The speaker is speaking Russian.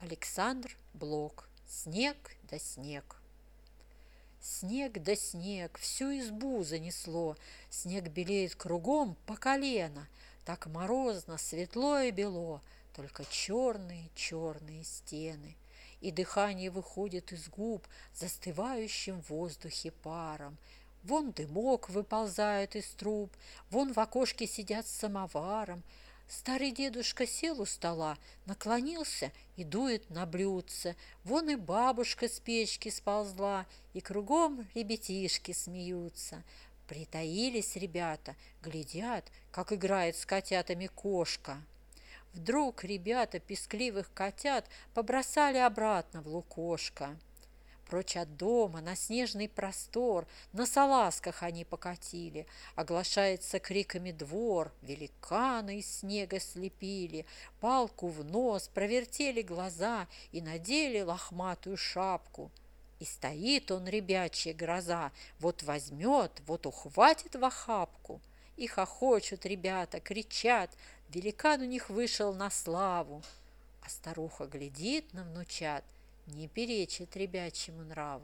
Александр Блок. Снег да снег. Снег да снег, всю избу занесло, снег белеет кругом по колено, так морозно, светло и бело, только черные стены. И дыхание выходит из губ застывающим в воздухе паром. Вон дымок выползает из труб, вон в окошке сидят с самоваром. Старый дедушка сел у стола, наклонился и дует на блюдце. Вон и бабушка с печки сползла, и кругом ребятишки смеются. Притаились ребята, глядят, как играет с котятами кошка. Вдруг ребята пескливых котят побросали обратно в лукошко. Прочь от дома, на снежный простор, на салазках они покатили. Оглашается криками двор, великаны из снега слепили, палку в нос, провертели глаза и надели лохматую шапку. И стоит он, ребячья гроза, вот возьмет, вот ухватит в охапку. И хохочут ребята, кричат, великан у них вышел на славу. А старуха глядит на внучат, не перечит ребячьему нраву.